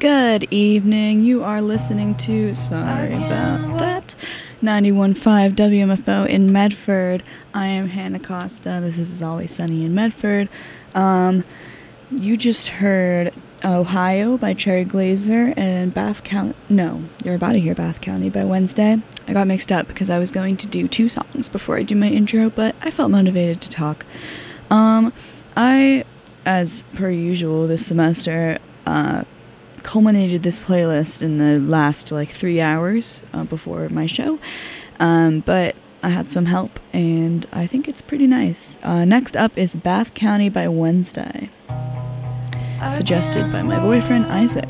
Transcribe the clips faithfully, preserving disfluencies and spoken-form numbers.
Good evening. You are listening to, sorry about that, ninety-one point five W M F O in Medford. I am Hannah Costa. This is Always Sunny in Medford. Um, you just heard Ohio by Cherry Glazer and Bath County. No, you're about to hear Bath County by Wednesday. I got mixed up because I was going to do two songs before I do my intro, but I felt motivated to talk. Um, I, as per usual this semester, uh, culminated this playlist in the last like three hours uh, before my show, um, but I had some help and I think it's pretty nice. Uh, next up is Bath County by Wednesday, suggested by my boyfriend Isaac.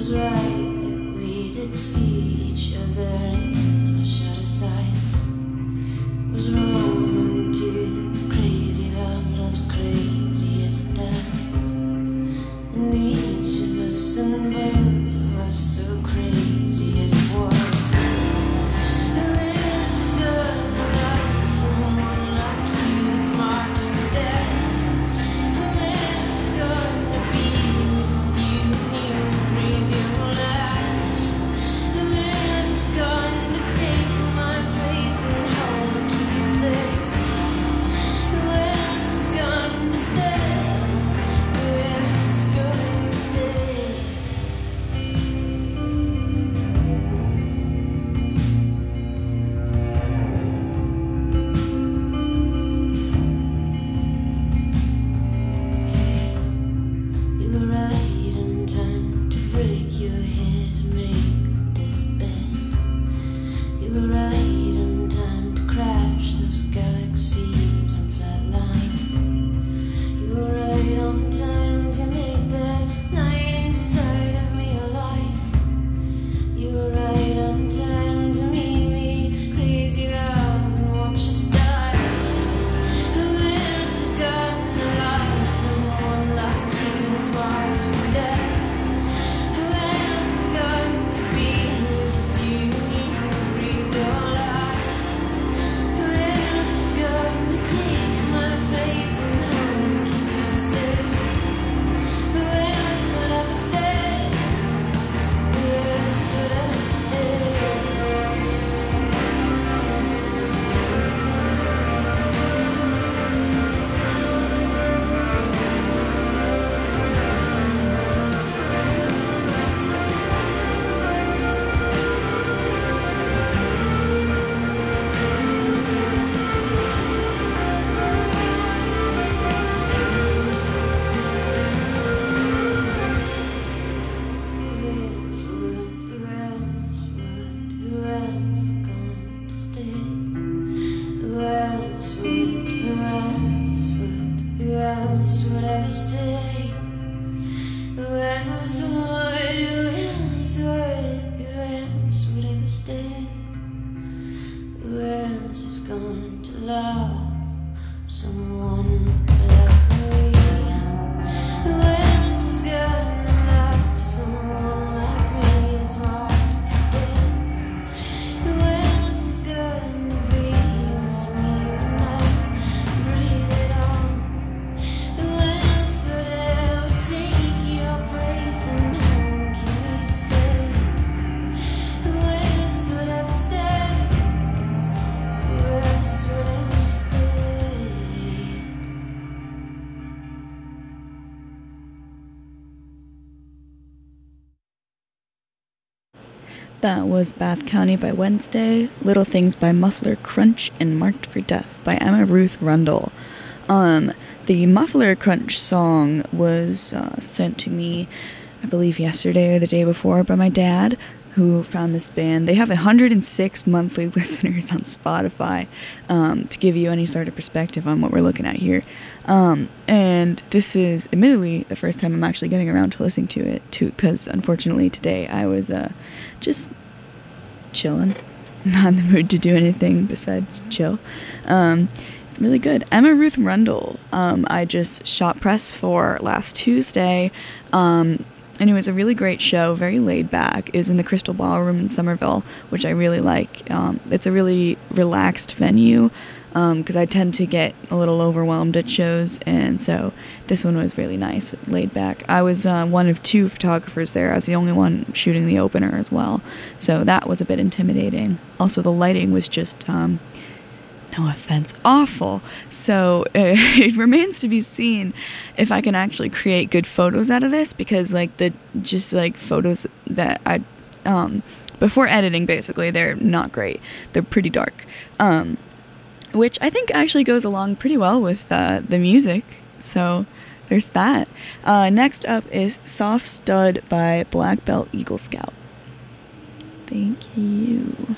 was right that we did see each other in our shadow sides. Was wrong into the crazy love, love's crazy as it does. And each of us and both of us so crazy as it was. That was Bath County by Wednesday, Little Things by Muffler Crunch, and Marked for Death by Emma Ruth Rundle. Um, the Muffler Crunch song was uh, sent to me, I believe yesterday or the day before, by my dad, who found this band. They have one hundred six monthly listeners on Spotify, um, to give you any sort of perspective on what we're looking at here. Um, and this is admittedly the first time I'm actually getting around to listening to it, too, because unfortunately today I was uh, just chilling, not in the mood to do anything besides chill. Um, it's really good. Emma Ruth Rundle, um, I just shot press for last Tuesday, um, and it was a really great show, very laid back. It was in the Crystal Ballroom in Somerville, which I really like. Um, it's a really relaxed venue, because um, I tend to get a little overwhelmed at shows, and so this one was really nice, laid back. I was uh, one of two photographers there. I was the only one shooting the opener as well, so that was a bit intimidating. Also, the lighting was just, um, no offense, awful. So uh, it remains to be seen if I can actually create good photos out of this, because like the just like photos that I um, before editing, basically, they're not great. They're pretty dark. Um, which I think actually goes along pretty well with uh, the music, so there's that. Uh, next up is Soft Stud by Black Belt Eagle Scout. Thank you.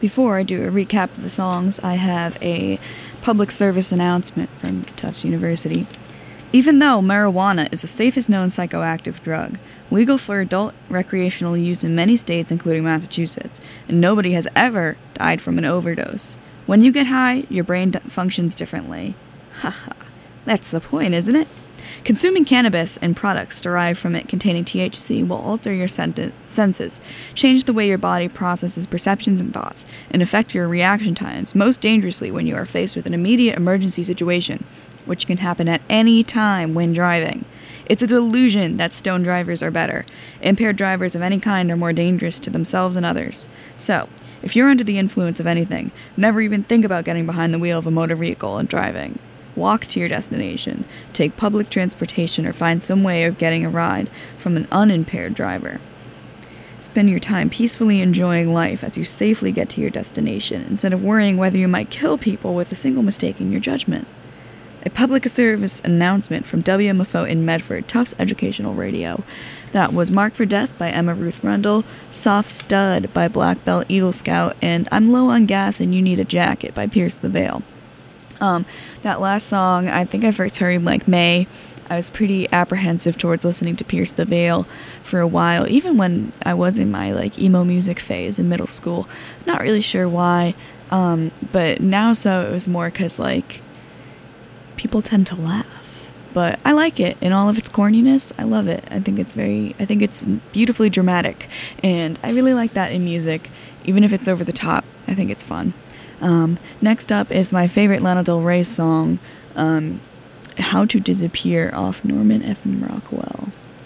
Before I do a recap of the songs, I have a public service announcement from Tufts University. Even though marijuana is the safest known psychoactive drug, legal for adult recreational use in many states, including Massachusetts, and nobody has ever died from an overdose. When you get high, your brain d- functions differently. Haha, that's the point, isn't it? Consuming cannabis and products derived from it containing T H C will alter your senti- senses, change the way your body processes perceptions and thoughts, and affect your reaction times, most dangerously when you are faced with an immediate emergency situation, which can happen at any time when driving. It's a delusion that stoned drivers are better. Impaired drivers of any kind are more dangerous to themselves and others. So, if you're under the influence of anything, never even think about getting behind the wheel of a motor vehicle and driving. Walk to your destination, take public transportation, or find some way of getting a ride from an unimpaired driver. Spend your time peacefully enjoying life as you safely get to your destination, instead of worrying whether you might kill people with a single mistake in your judgment. A public service announcement from W M F O in Medford, Tufts Educational Radio. That was Marked for Death by Emma Ruth Rundle, Soft Stud by Black Belt Eagle Scout, and I'm Low on Gas and You Need a Jacket by Pierce the Veil. Um, that last song, I think I first heard like May. I was pretty apprehensive towards listening to Pierce the Veil for a while, even when I was in my like emo music phase in middle school. Not really sure why, um, but now so it was more because like people tend to laugh. But I like it in all of its corniness. I love it. I think it's very, I think it's beautifully dramatic, and I really like that in music, even if it's over the top. I think it's fun. Um, next up is my favorite Lana Del Rey song, um, How to Disappear off Norman F. Rockwell.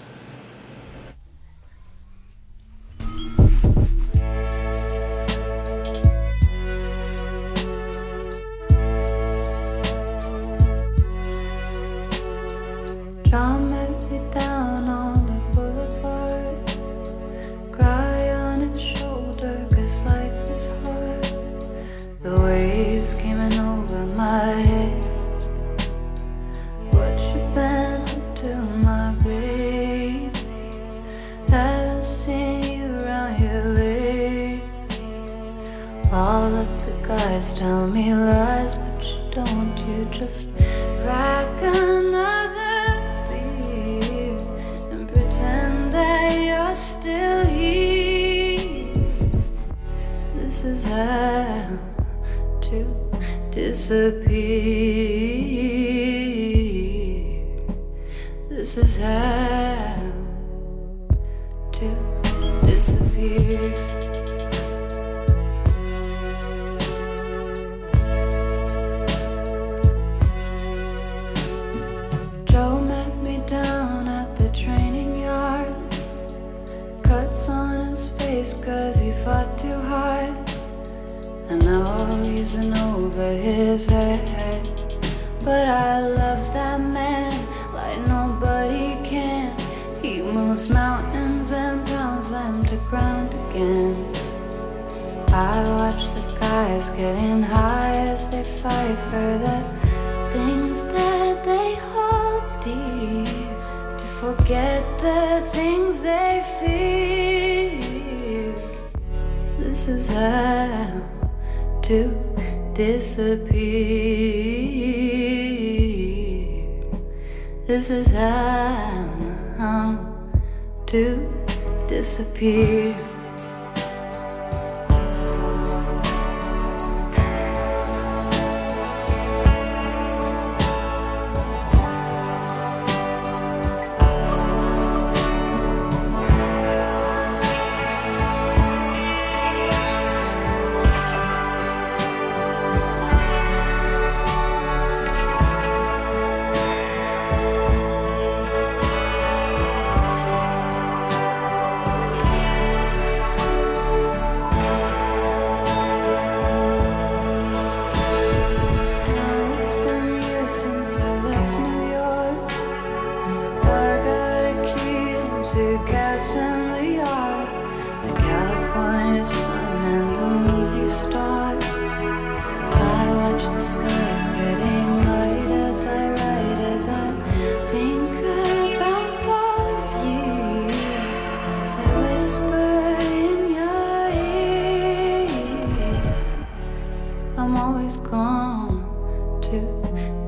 John met me down on the boulevard, cry on his shoulder 'cause life is hard. The waves came in over my head. What you been up to, my baby? Haven't seen you around here lately. All of the guys tell me lies, but you don't. You just crack another beer and pretend that you're still here. This is how to disappear. This is how to disappear. Joe met me down at the training yard, cuts on his face 'cause he fought too hard. And now he's in over his head. But I love that man like nobody can. He moves mountains and pounds them to ground again. I watch the guys getting high as they fight for the things that they hold dear, to forget the things they fear. This is how to disappear. This is how to disappear.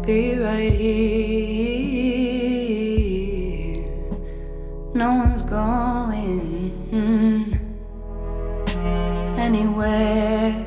be right here. No one's going anywhere.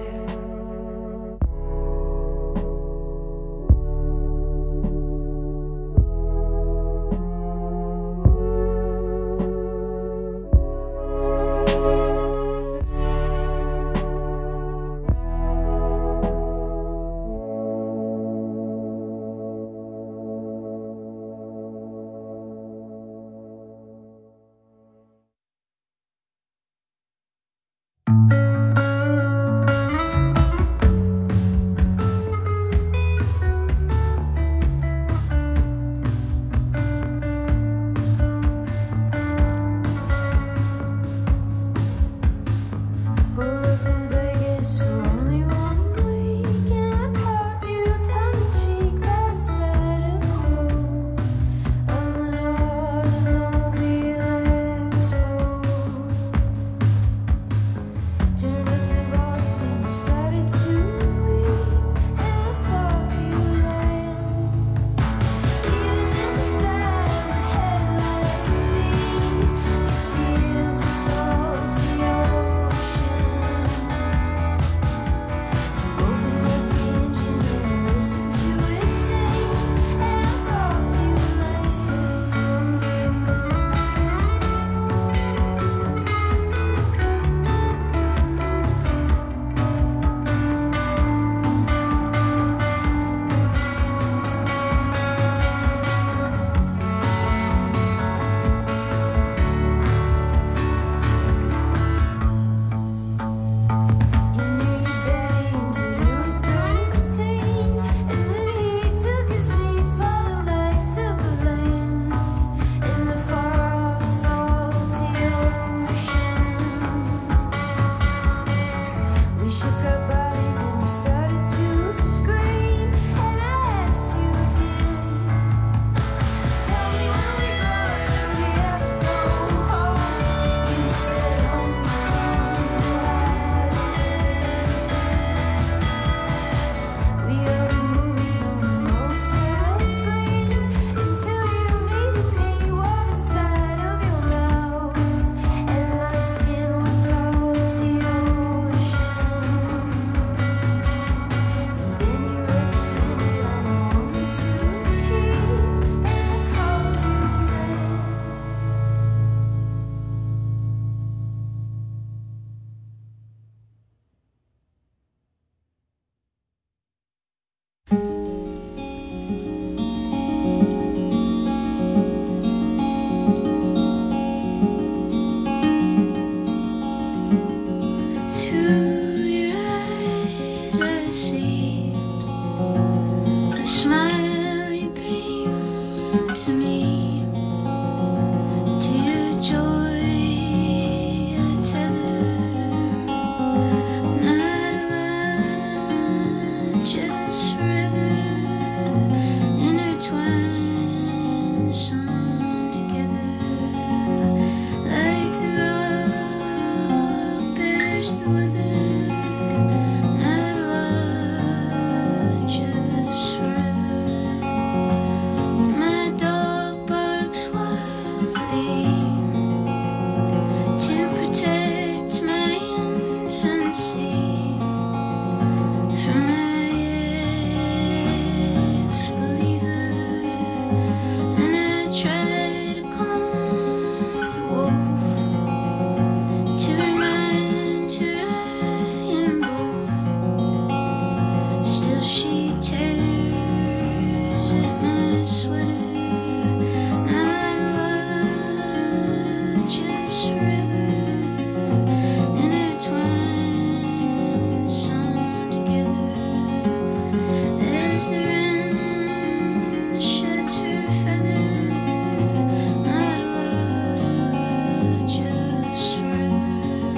Just river.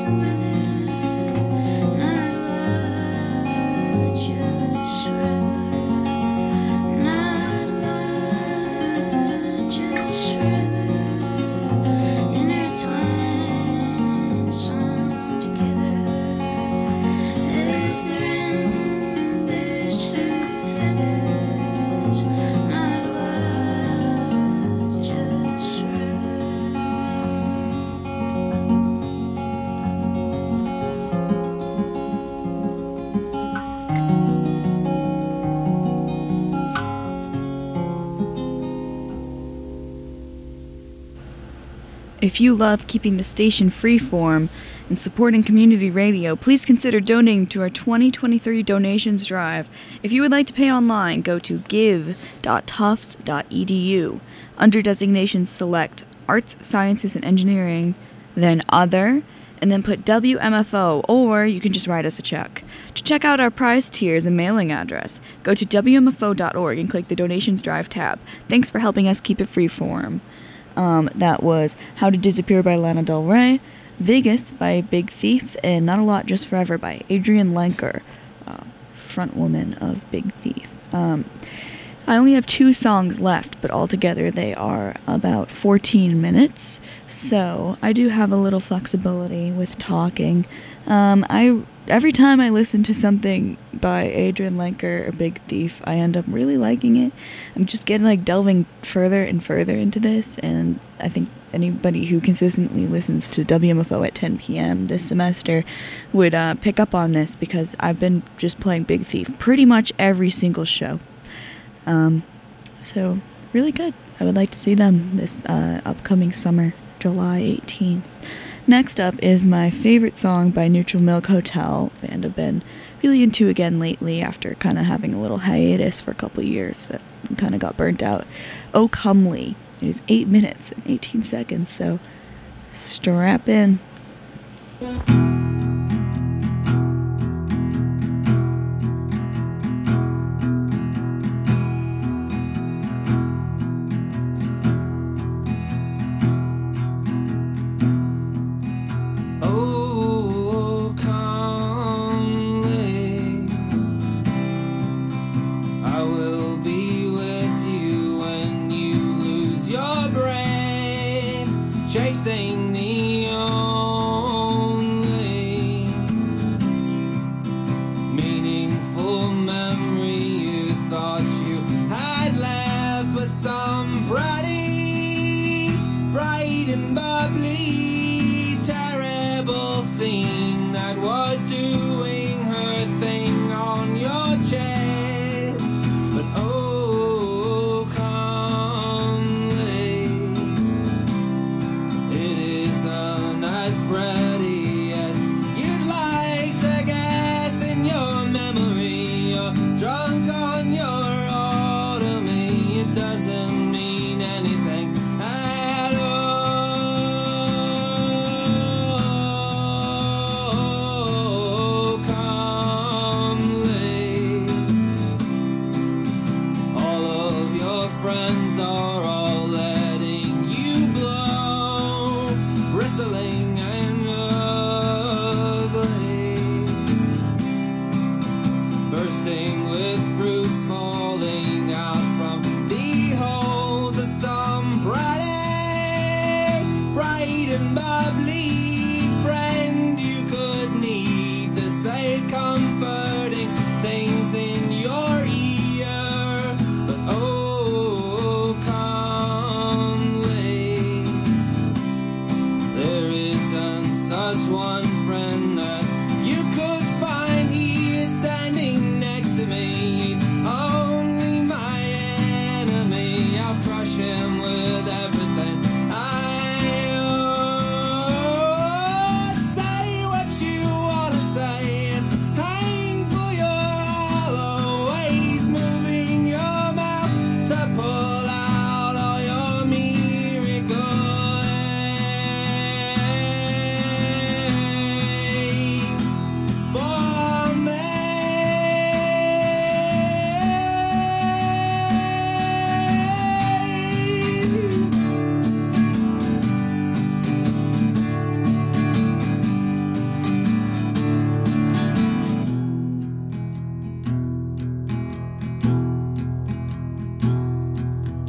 If you love keeping the station freeform and supporting community radio, please consider donating to our twenty twenty-three donations drive. If you would like to pay online, go to give dot tufts dot e d u. Under designations, select Arts, Sciences, and Engineering, then Other, and then put W M F O, or you can just write us a check. To check out our prize tiers and mailing address, go to W M F O dot org and click the Donations Drive tab. Thanks for helping us keep it freeform. Um, that was How to Disappear by Lana Del Rey, Vegas by Big Thief, and Not a Lot Just Forever by Adrienne Lenker, uh, frontwoman of Big Thief. Um, I only have two songs left, but altogether they are about fourteen minutes, so I do have a little flexibility with talking. Um, I every time I listen to something by Adrienne Lenker or Big Thief, I end up really liking it. I'm just getting like delving further and further into this, and I think anybody who consistently listens to W M F O at ten p.m. this semester would uh, pick up on this, because I've been just playing Big Thief pretty much every single show. Um, so really good. I would like to see them this uh, upcoming summer, July eighteenth. Next up is my favorite song by Neutral Milk Hotel, band I've been really into again lately after kind of having a little hiatus for a couple years, so kind of got burnt out. Oh Comely. It is eight minutes and eighteen seconds, so strap in. Chasing the only meaningful memory you thought you had left was some pretty bright and bubbly terrible scene that was doing her thing on your chest. But oh, comely, it is so nice, pretty as you'd like to guess. In your memory, you're drunk on your automy. It doesn't mean anything at all.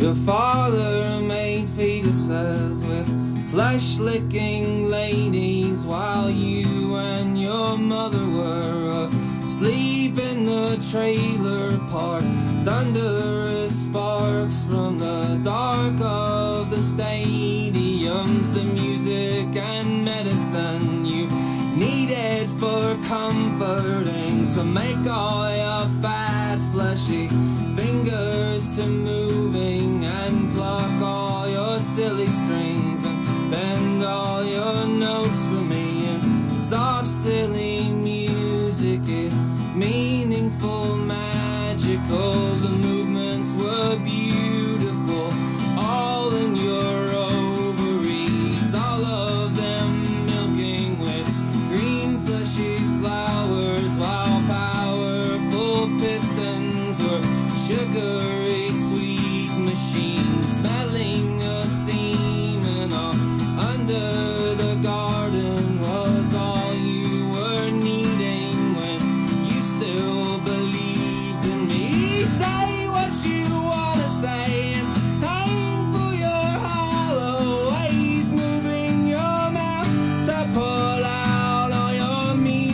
Your father made fetuses with flesh-licking ladies while you and your mother were asleep in the trailer park. Thunderous sparks from the dark of the stadiums, the music and medicine you needed for comforting. So make all your fat, fleshy fingers to moving, and pluck all your silly strings, and bend all your notes for me. And soft, silly music is meaningful, magical. The movements were beautiful, all in your ovaries, all of them milking with green fleshy flowers, while powerful pistons were sugary sweet machines, smelling of semen. All under the garden was all you were needing when you still believed in me. Say what you wanna say, and aim for your hollow ways, moving your mouth to pull out all your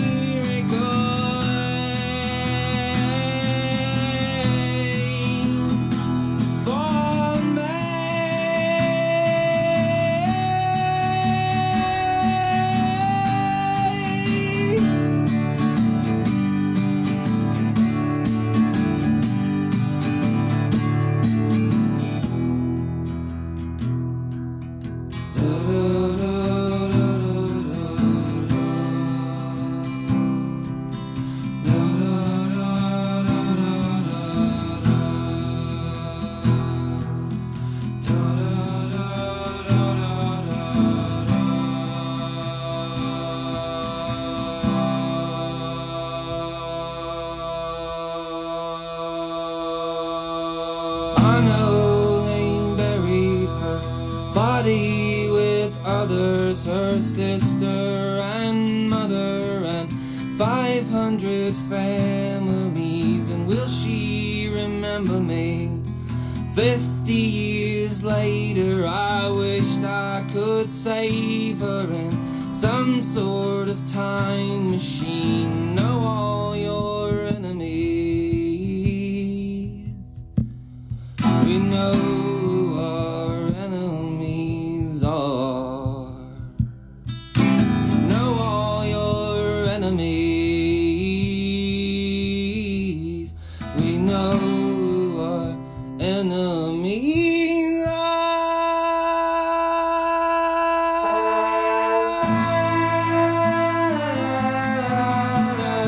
miracle for me. I know they buried her body with others, her sister and mother, and five hundred families. And will she remember me? Fifty years later, I wished I could save her in some sort of time machine. Know all your enemies. We know who our enemies are. Know all your enemies. We know who our enemies are.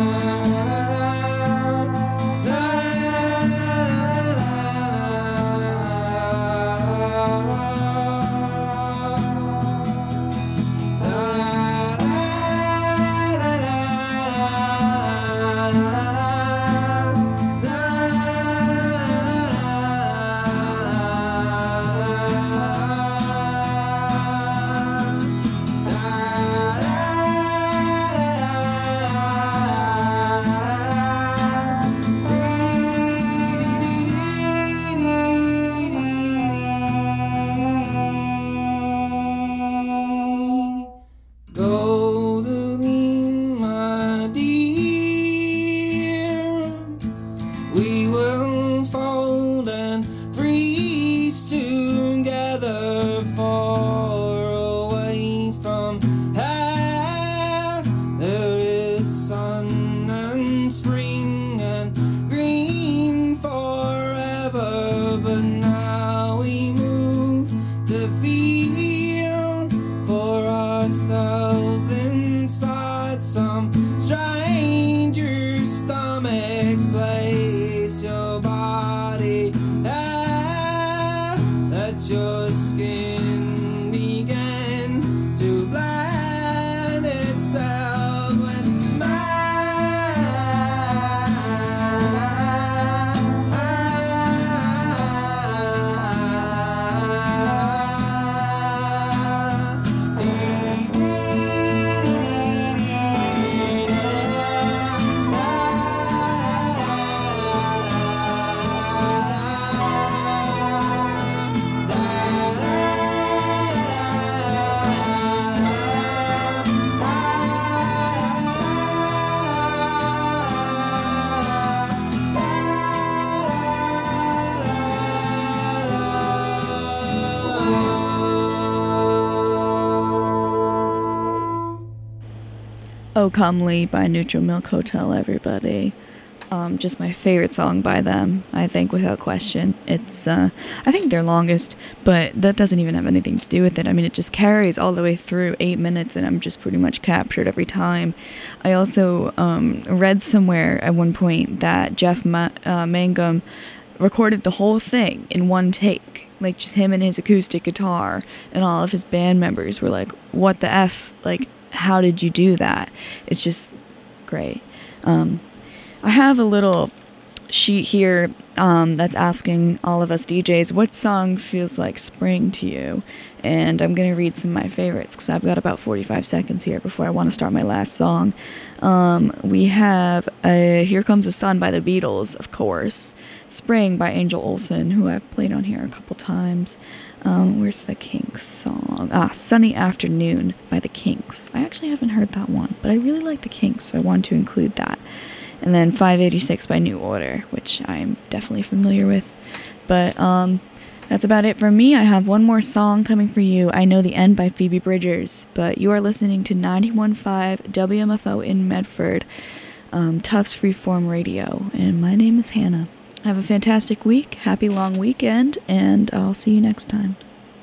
Oh Comely by Neutral Milk Hotel, everybody. Um, just my favorite song by them, I think, without question. It's, uh, I think their longest, but that doesn't even have anything to do with it. I mean, it just carries all the way through eight minutes, and I'm just pretty much captured every time. I also um, read somewhere at one point that Jeff Ma- uh, Mangum recorded the whole thing in one take, like just him and his acoustic guitar, and all of his band members were like, what the F, like, how did you do that? It's just great. Um, I have a little sheet here um, that's asking all of us D Js, what song feels like spring to you? And I'm going to read some of my favorites because I've got about forty-five seconds here before I want to start my last song. Um, we have uh, Here Comes the Sun by the Beatles, of course. Spring by Angel Olsen, who I've played on here a couple times. Um, where's the Kinks song? Ah, Sunny Afternoon by the Kinks. I actually haven't heard that one, but I really like the Kinks, so I wanted to include that. And then five eighty-six by New Order, which I'm definitely familiar with. But um, that's about it for me. I have one more song coming for you, I Know the End by Phoebe Bridgers. But you are listening to ninety-one point five W M F O in Medford, um, Tufts Freeform Radio. And my name is Hannah. Have a fantastic week, happy long weekend, and I'll see you next time.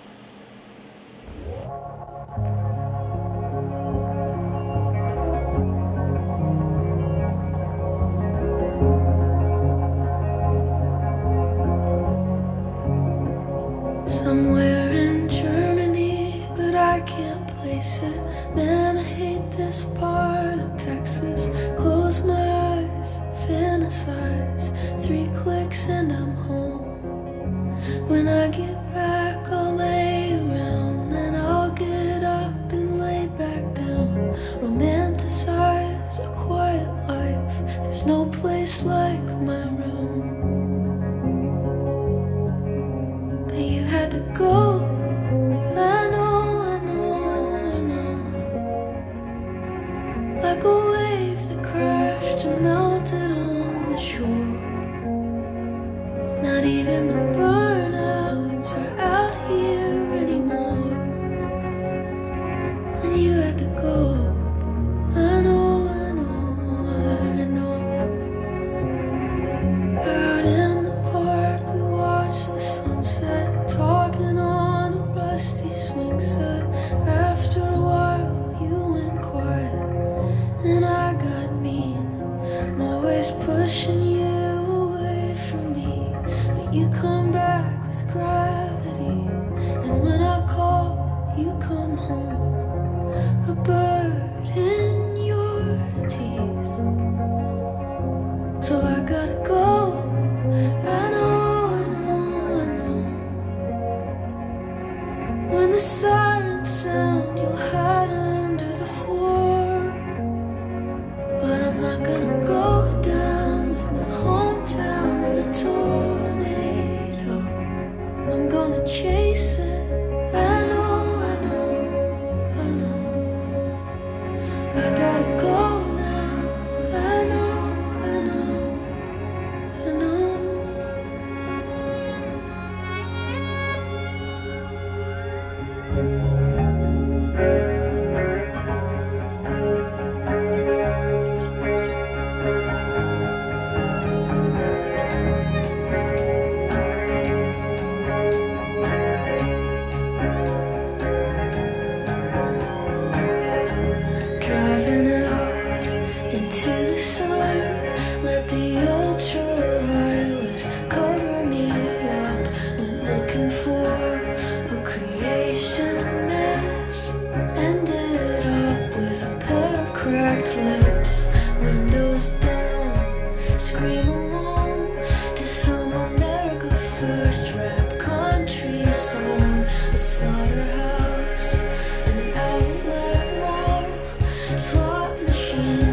Somewhere in Germany, but I can't place it. Man, I hate this part of Texas. Close my eyes, fantasize. Three clicks and I'm home. When I get back, I'll lay around. Then I'll get up and lay back down. Romanticize a quiet life. There's no place like my room. But you had to go. I know, I know, I know. Like a wave that crashed and melted on the shore. Not even the burnouts are out here anymore. And you had to go. I know, I know, I know. Out in the park we watched the sunset, talking on a rusty swing set. After a while you went quiet and I got mean. I'm always pushing you away from me, but you come back with gravity. And when I call, you come home. A bird in your teeth. So I gotta go. I know, I know, I know. When the sirens sound, you'll hide under the floor. But I'm not gonna go down with my hometown in a tornado. I'm gonna chase it. I know, I know, I know. I gotta go now. I know, I know, I know. Driving out into the sun, let the ultraviolet cover me up. Went looking for a creation mess. Ended up with a pair of cracked lips. Windows down, scream along to some America First rap country song. A slaughterhouse, an outlet mall, slot machine